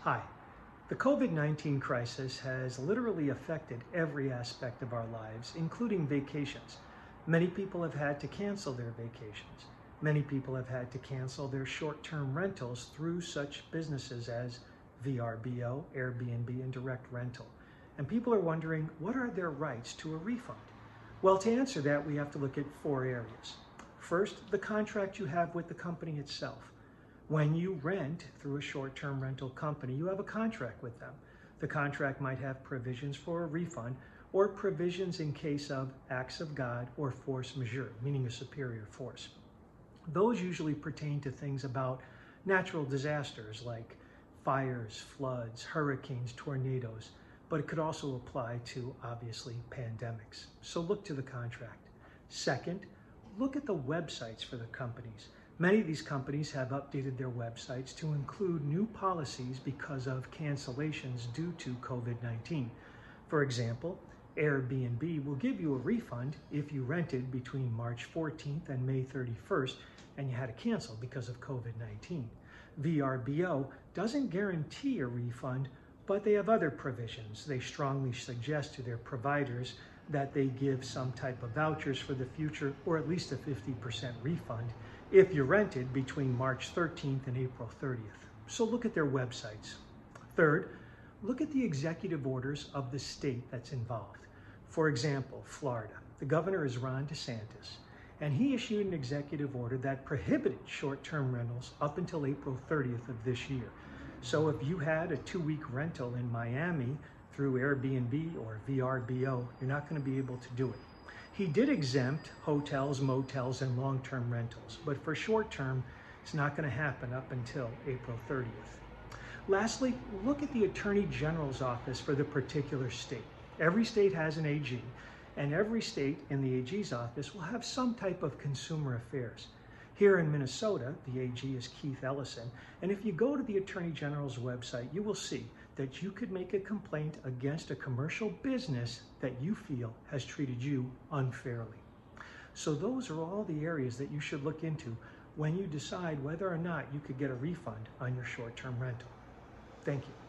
Hi. The COVID-19 crisis has literally affected every aspect of our lives, including vacations. Many people have had to cancel their vacations. Many people have had to cancel their short-term rentals through such businesses as VRBO, Airbnb, and direct rental. And people are wondering, what are their rights to a refund? Well, to answer that, we have to look at four areas. First, the contract you have with the company itself. When you rent through a short-term rental company, you have a contract with them. The contract might have provisions for a refund or provisions in case of acts of God or force majeure, meaning a superior force. Those usually pertain to things about natural disasters like fires, floods, hurricanes, tornadoes, but it could also apply to, obviously, pandemics. So look to the contract. Second, look at the websites for the companies. Many of these companies have updated their websites to include new policies because of cancellations due to COVID-19. For example, Airbnb will give you a refund if you rented between March 14th and May 31st and you had to cancel because of COVID-19. VRBO doesn't guarantee a refund, but they have other provisions. They strongly suggest to their providers that they give some type of vouchers for the future, or at least a 50% refund if you rented between March 13th and April 30th. So look at their websites. Third, look at the executive orders of the state that's involved. For example, Florida. The governor is Ron DeSantis, and he issued an executive order that prohibited short-term rentals up until April 30th of this year. So if you had a 2-week rental in Miami through Airbnb or VRBO, you're not going to be able to do it. He did exempt hotels, motels, and long-term rentals, but for short-term, it's not going to happen up until April 30th. Lastly, look at the Attorney General's office for the particular state. Every state has an AG, and every state in the AG's office will have some type of consumer affairs. Here in Minnesota, the AG is Keith Ellison, and if you go to the Attorney General's website, you will see that you could make a complaint against a commercial business that you feel has treated you unfairly. So those are all the areas that you should look into when you decide whether or not you could get a refund on your short-term rental. Thank you.